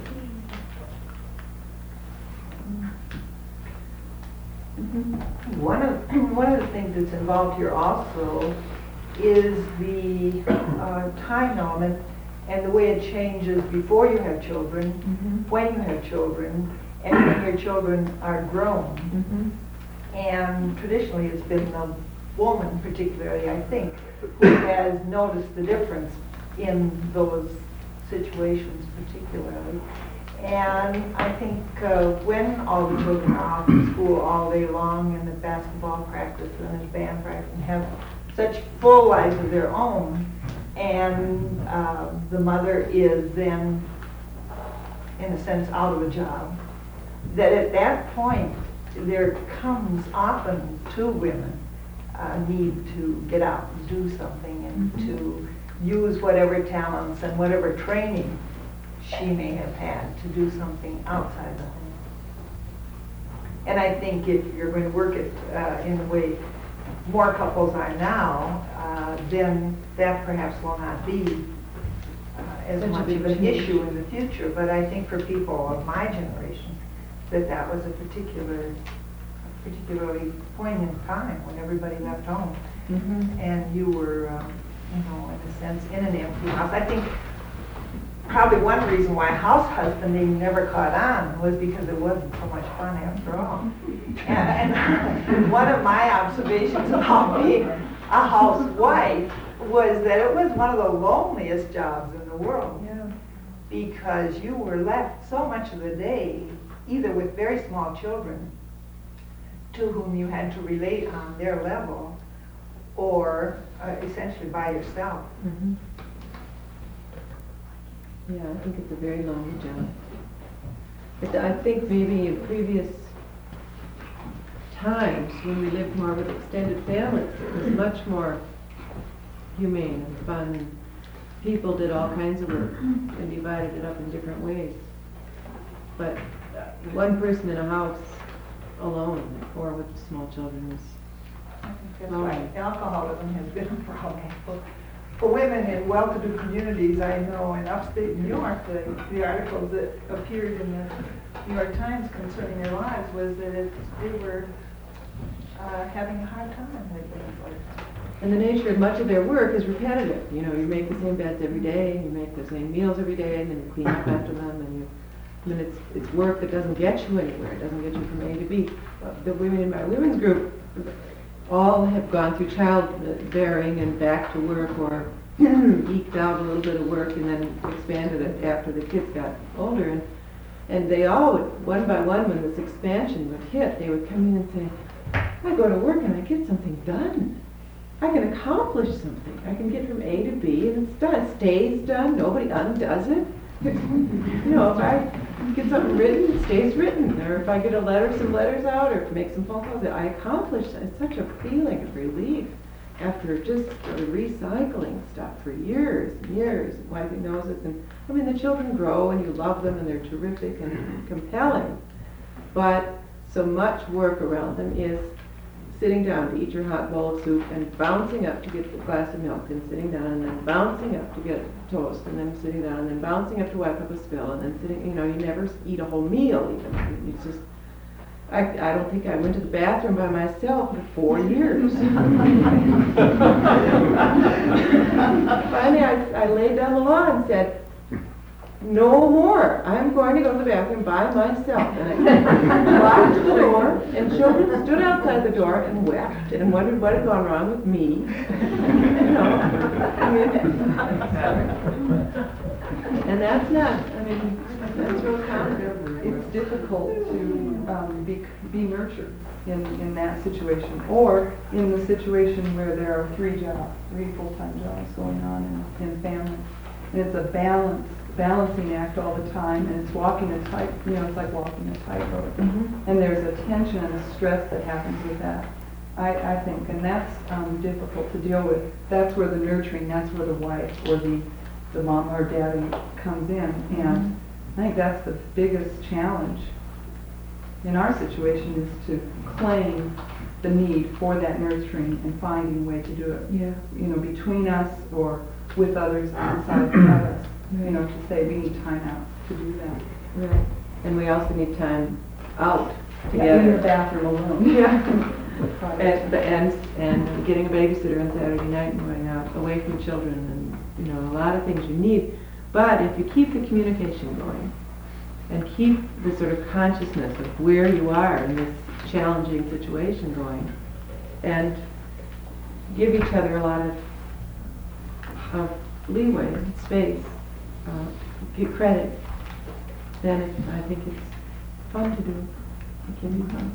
One of, one of the things that's involved here also is the uh, time element and the way it changes before you have children, Mm-hmm. when you have children, and when your children are grown. Mm-hmm. And traditionally, it's been the woman particularly, I think, who has noticed the difference in those situations particularly. And I think uh, when all the children are off to school all day long and at basketball practice and at band practice and have such full lives of their own, and uh, the mother is then, in a sense, out of a job, that at that point there comes often to women a need to get out and do something and mm-hmm. to use whatever talents and whatever training she may have had to do something outside the home. And I think if you're going to work it uh, in the way more couples are now, uh, then that perhaps will not be uh, as Such much of an issue in the future. But I think for people of my generation, that that was a particular, particularly poignant time when everybody left home, Mm-hmm. and you were, um, you know, in a sense, in an empty house. I think probably one reason why house husbanding never caught on was because it wasn't so much fun after all. And, and one of my observations about being a housewife was that it was one of the loneliest jobs in the world. Yeah. Because you were left so much of the day either with very small children to whom you had to relate on their level, or uh, essentially by yourself. Mm-hmm. Yeah, I think it's a very lonely job. But I think maybe in previous times, when we lived more with extended families, it was much more humane and fun. People did all kinds of work and divided it up in different ways. But one person in a house alone, or with small children, is I think that's right. Alcoholism has been a problem. For, for women in well-to-do communities, I know in upstate New York, the, the articles that appeared in the New York Times concerning their lives was that it, they were uh, having a hard time with things like that. And the nature of much of their work is repetitive. You know, you make the same beds every day, you make the same meals every day, and then you clean up after them, and you, I mean, it's, it's work that doesn't get you anywhere. It doesn't get you from A to B. The women in my women's group all have gone through childbearing and back to work, or eked out a little bit of work and then expanded it after the kids got older. And, and they all, would, one by one, when this expansion would hit, they would come in and say, I go to work and I get something done. I can accomplish something. I can get from A to B and it's done. It stays done. Nobody undoes it. You know, if I get something written, it stays written. Or if I get a letter, some letters out, or make some phone calls, I accomplish it. It's such a feeling of relief after just sort of recycling stuff for years and years, and wiping noses. And I mean, the children grow and you love them and they're terrific and compelling. But so much work around them is sitting down to eat your hot bowl of soup and bouncing up to get a glass of milk and sitting down and then bouncing up to get toast and then sitting down and then bouncing up to wipe up a spill and then sitting, you know, you never eat a whole meal even. It's just, I, I don't think I went to the bathroom by myself for four years. Finally, I, I laid down the law and said, no more. I'm going to go to the bathroom by myself. And I walked to the door, and children stood outside the door and wept and wondered what had gone wrong with me. You know, I mean, and that's not, I mean, that's real common. It's difficult to um, be, be nurtured in, in that situation, or in the situation where there are three jobs, three full-time jobs going on in, in family. And it's a balance, balancing act all the time, and it's walking a tight, you know, it's like walking a tightrope. Mm-hmm. And there's a tension and a stress that happens with that, I, I think, and that's um, difficult to deal with. That's where the nurturing, that's where the wife or the, the mom or daddy comes in, and mm-hmm. I think that's the biggest challenge in our situation, is to claim the need for that nurturing and finding a way to do it. Yeah. You know, between us or with others inside of us. You know, to say we need time out to do that. Right. And we also need time out Yeah, in the together. bathroom alone. Yeah. And, the- and, and getting a babysitter on Saturday night and going out away from children and, you know, a lot of things you need. But if you keep the communication going and keep the sort of consciousness of where you are in this challenging situation going and give each other a lot of, of leeway and space, uh, give credit, then it, I think it's fun to do. It can be fun.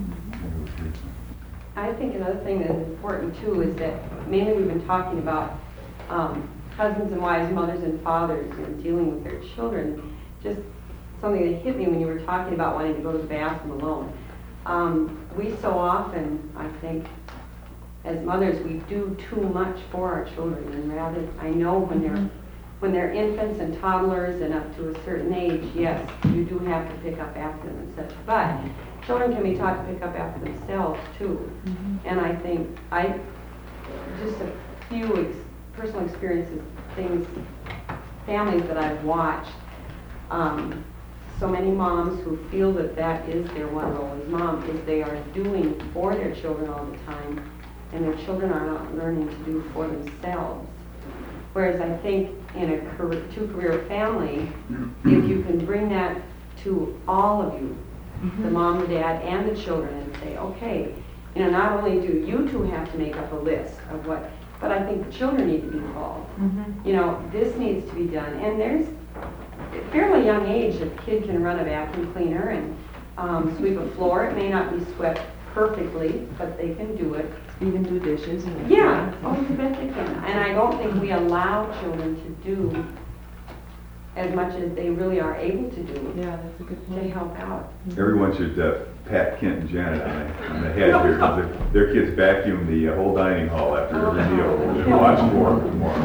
I think another thing that is important too is that mainly we've been talking about um, husbands and wives, mothers and fathers, and dealing with their children. Just something that hit me when you were talking about wanting to go to the bathroom alone. Um, we so often, I think, as mothers, we do too much for our children, and rather, I know when they're when they're infants and toddlers and up to a certain age, yes, you do have to pick up after them and such. But children can be taught to pick up after themselves too. Mm-hmm. And I think I just a few ex- personal experiences, things, families that I've watched. Um, so many moms who feel that that is their one role as mom, is they are doing for their children all the time, and their children are not learning to do for themselves. Whereas I think in a career, two-career family, if you can bring that to all of you, mm-hmm. the mom, the dad, and the children, and say, okay, you know, not only do you two have to make up a list of what, but I think the children need to be involved. Mm-hmm. You know, this needs to be done. And there's a fairly young age, a kid can run a vacuum cleaner and um, sweep a floor. It may not be swept perfectly, but they can do it. Even do dishes. And yeah, oh, you bet they can. And I don't think we allow children to do as much as they really are able to do. Yeah, that's a good point. To help out. Everyone should uh, pat Kent and Janet on the, on the head here, because their, their kids vacuum the uh, whole dining hall after every meal. And watch for them tomorrow.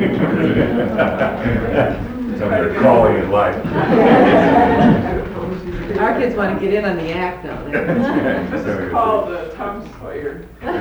Somebody are crawling in life. Our kids want to get in on the act, though. It's called the Tom Sawyer.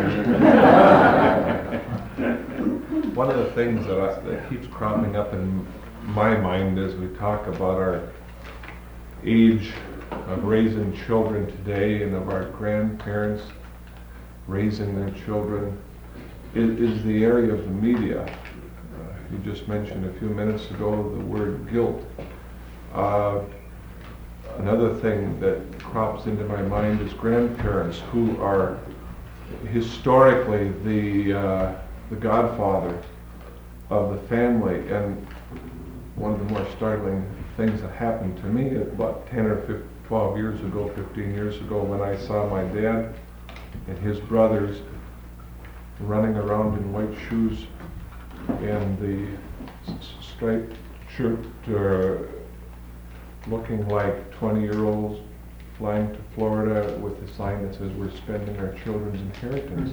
One of the things that, I, that keeps cropping up in my mind as we talk about our age of raising children today and of our grandparents raising their children is, is the area of the media. Uh, you just mentioned a few minutes ago the word guilt. Uh, Another thing that crops into my mind is grandparents who are historically the uh, the godfather of the family. And one of the more startling things that happened to me about ten or fifteen, twelve years ago, fifteen years ago, when I saw my dad and his brothers running around in white shoes and the s- striped shirt, uh, looking like twenty-year-olds flying to Florida with a sign that says, "We're spending our children's inheritance."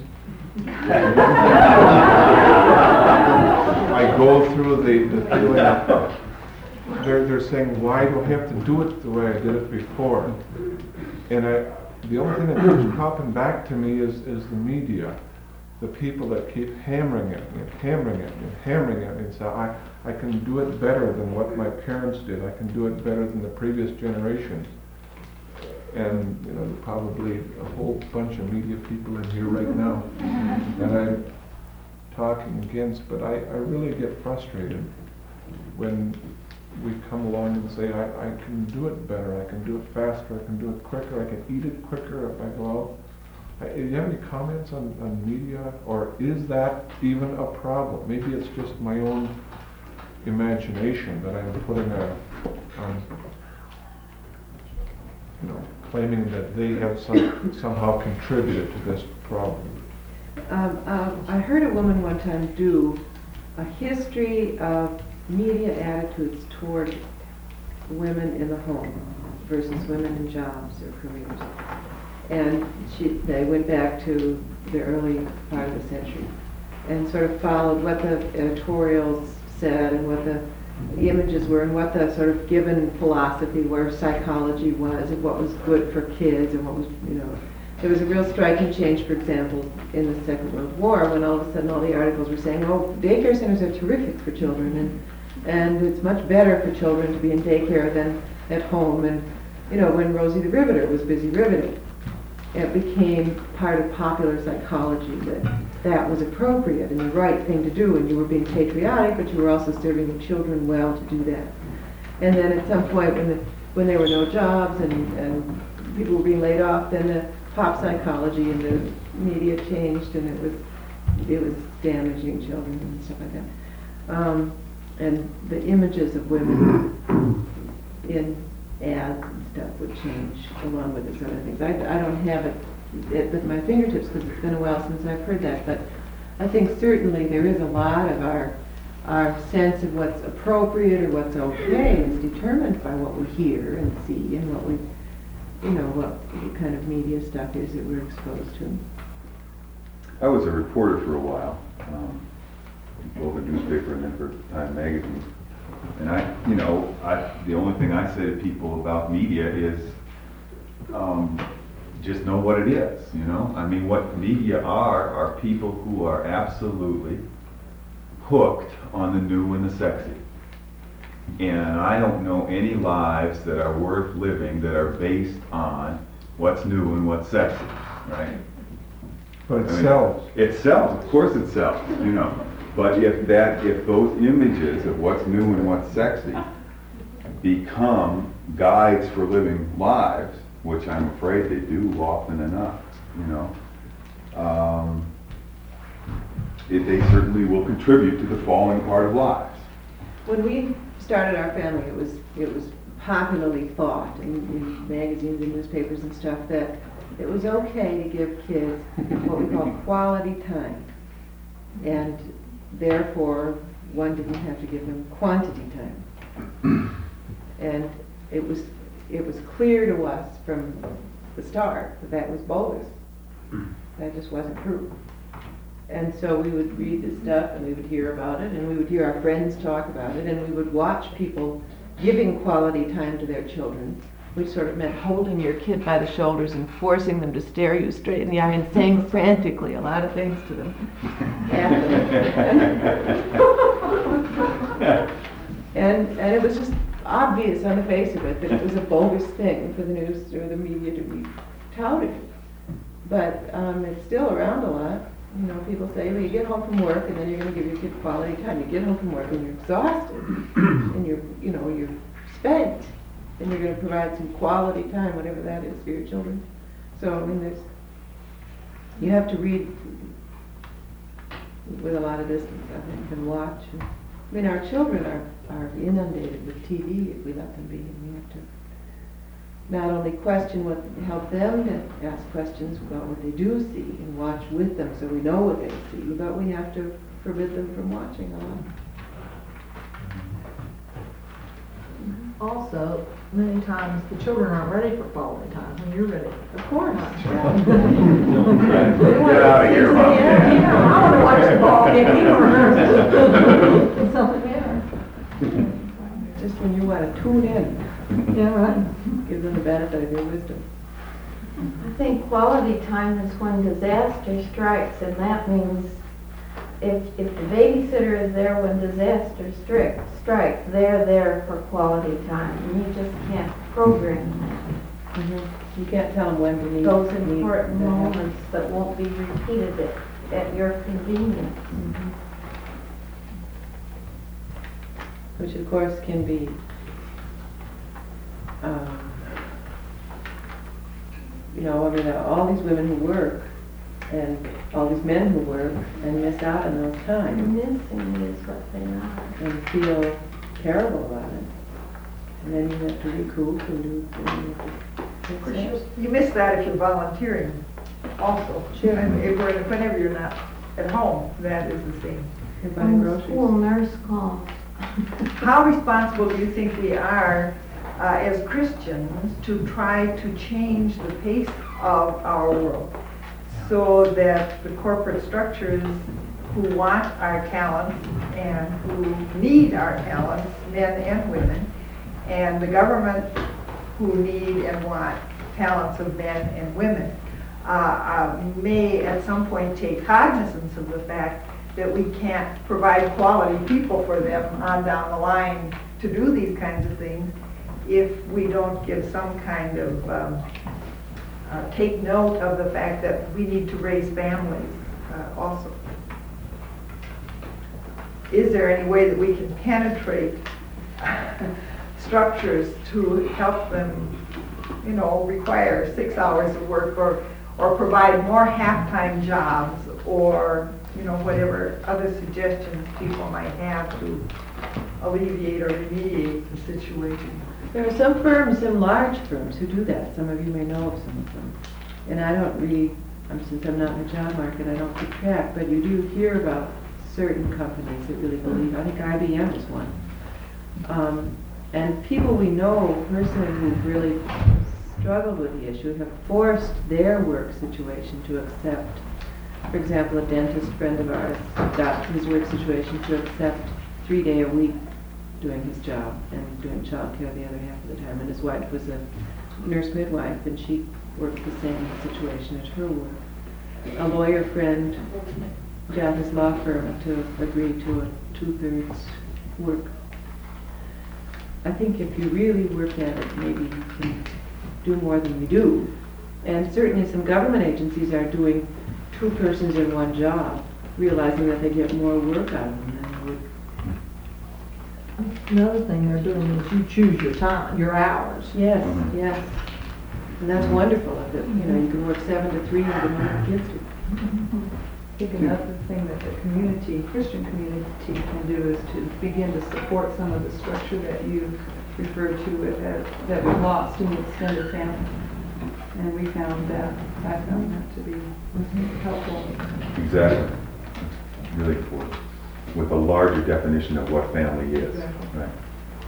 I go through the, the feeling of, they're, they're saying, why do I have to do it the way I did it before? And I, the only thing that keeps popping back to me is, is the media. The people that keep hammering at me and hammering at me and hammering at me and say, I, I can do it better than what my parents did. I can do it better than the previous generations. And, you know, there's probably a whole bunch of media people in here right now. And I'm talking against, but I, I really get frustrated when we come along and say, I, I can do it better, I can do it faster, I can do it quicker, I can eat it quicker if I go out. I, do you have any comments on, on media, or is that even a problem? Maybe it's just my own imagination that I'm putting a, um, you know, claiming that they have some, somehow contributed to this problem. Um, um, I heard a woman one time do a history of media attitudes toward women in the home versus women in jobs or careers. And she, they went back to the early part of the century and sort of followed what the editorials said and what the images were and what the sort of given philosophy where psychology was and what was good for kids and what was, you know. There was a real striking change, for example, in the Second World War when all of a sudden all the articles were saying, oh, daycare centers are terrific for children and and it's much better for children to be in daycare than at home. And, you know, when Rosie the Riveter was busy riveting, it became part of popular psychology that that was appropriate and the right thing to do, and you were being patriotic, but you were also serving your children well to do that. And then at some point when the, when there were no jobs and, and people were being laid off, then the pop psychology and the media changed, and it was it was damaging children and stuff like that. Um, and the images of women in ads and stuff would change along with this other things. I, I don't have it at, at my fingertips because it's been a while since I've heard that, but I think certainly there is a lot of our our sense of what's appropriate or what's okay is determined by what we hear and see and what we, you know, what kind of media stuff is that we're exposed to. I was a reporter for a while, um, both a newspaper and then for Time Magazine. And I, you know, I, the only thing I say to people about media is um, just know what it is, you know? I mean, what media are, are people who are absolutely hooked on the new and the sexy. And I don't know any lives that are worth living that are based on what's new and what's sexy, right? But it I mean, sells. It sells, of course it sells, you know. But if that, if those images of what's new and what's sexy become guides for living lives, which I'm afraid they do often enough, you know, um, it, they certainly will contribute to the falling part of lives. When we started our family, it was it was popularly thought in, in magazines and newspapers and stuff that it was okay to give kids what we call quality time, and therefore one didn't have to give them quantity time. And it was it was clear to us from the start that that was bogus. That just wasn't true. And so we would read this stuff and we would hear about it and we would hear our friends talk about it and we would watch people giving quality time to their children, which sort of meant holding your kid by the shoulders and forcing them to stare you straight in the eye and saying frantically a lot of things to them. and, and it was just obvious on the face of it that it was a bogus thing for the news or the media to be touted. But um, it's still around a lot. You know, people say, well, you get home from work and then you're going to give your kid quality time. You get home from work and you're exhausted and you're, you know, you're spent and you're going to provide some quality time, whatever that is, for your children. So, I mean, there's, you have to read with a lot of distance, I think, and watch. And, I mean, our children are, are inundated with T V if we let them be, and we have to not only question what, help them to ask questions about what they do see and watch with them so we know what they see, but we have to forbid them from watching a lot. Also, many times the children aren't ready for quality time when you're ready. Of course. Get out of here, Mom. Yeah, I want to watch the ball game, you know, something there. Just when you want to tune in, Yeah, right. give them the benefit of your wisdom. I think quality time is when disaster strikes, and that means if, if the babysitter is there when disaster stri- strikes, they're there for quality time, and you just can't program that. Mm-hmm. You can't tell them when to need. Those need important to have- moments that won't be repeated at, at your convenience. Mhm. Which of course can be um, you know, I mean, all these women who work and all these men who work and miss out on those times Missing is what they are. and feel terrible about it. And then you have to recoup and do things. Of course, you- You miss that if you're volunteering also. Sure. And if we're- Whenever you're not at home, that is the same. You're buying When the school groceries. nurse calls. How responsible do you think we are uh, as Christians to try to change the pace of our world so that the corporate structures who want our talents and who need our talents, men and women, and the government who need and want talents of men and women, uh, uh, may at some point take cognizance of the fact that we can't provide quality people for them on down the line to do these kinds of things if we don't give some kind of, um, uh, take note of the fact that we need to raise families uh, also. Is there any way that we can penetrate structures to help them, you know, require six hours of work or, or provide more half-time jobs or, you know, whatever other suggestions people might have to alleviate or remediate the situation? There are some firms, some large firms who do that. Some of you may know of some of them. And I don't really, um, since I'm not in the job market, I don't keep track, but you do hear about certain companies that really believe. I think I B M is one. Um, and people we know personally who've really struggled with the issue have forced their work situation to accept, for example, a dentist friend of ours got his work situation to accept three day a week doing his job and doing childcare the other half of the time. And his wife was a nurse midwife, and she worked the same situation as her work. A lawyer friend got his law firm to agree to a two-thirds work. I think if you really work at it, maybe you can do more than we do. And certainly some government agencies are doing two persons in one job, realizing that they get more work out of them than they would. Another thing they're doing is you choose your time, your hours. Yes, Mhm. yes. And that's wonderful, that, you know, you can work seven to three with the number of kids. I think another thing that the community, Christian community can do is to begin to support some of the structure that you referred to it as, that we lost in the extended family. And we found that, I found that to be helpful. Exactly. Really important. With a larger definition of what family is. Exactly. Right.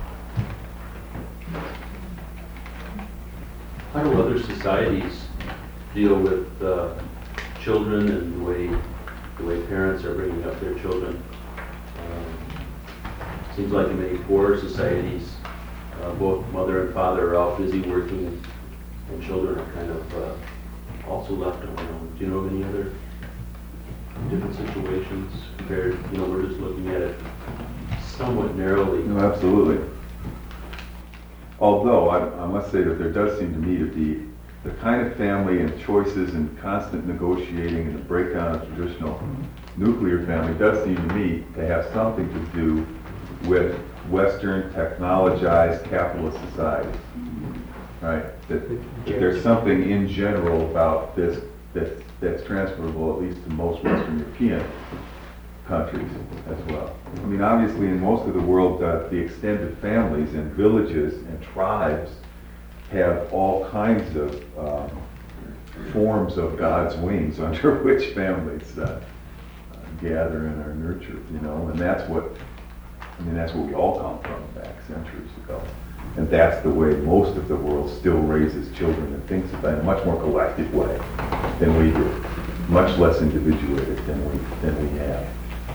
How do other societies deal with uh, children and the way the way parents are bringing up their children? Um, seems like in many poorer societies, uh, both mother and father are out busy working, and, and children are kind of uh, also left on their own. Do you know of any other different situations compared? You know, we're just looking at it somewhat narrowly. No, absolutely. Although, I, I must say that there does seem to me to be the kind of family and choices and constant negotiating and the breakdown of traditional nuclear family does seem to me to have something to do with Western technologized capitalist society. Right? That, that there's something in general about this that, that's transferable, at least to most Western European countries as well. I mean, obviously, in most of the world, uh, the extended families and villages and tribes have all kinds of um, forms of God's wings under which families uh, gather and are nurtured, you know, and that's what, I mean, that's where we all come from back centuries ago. And that's the way most of the world still raises children and thinks about it in a much more collective way than we do, much less individuated than we, than we have.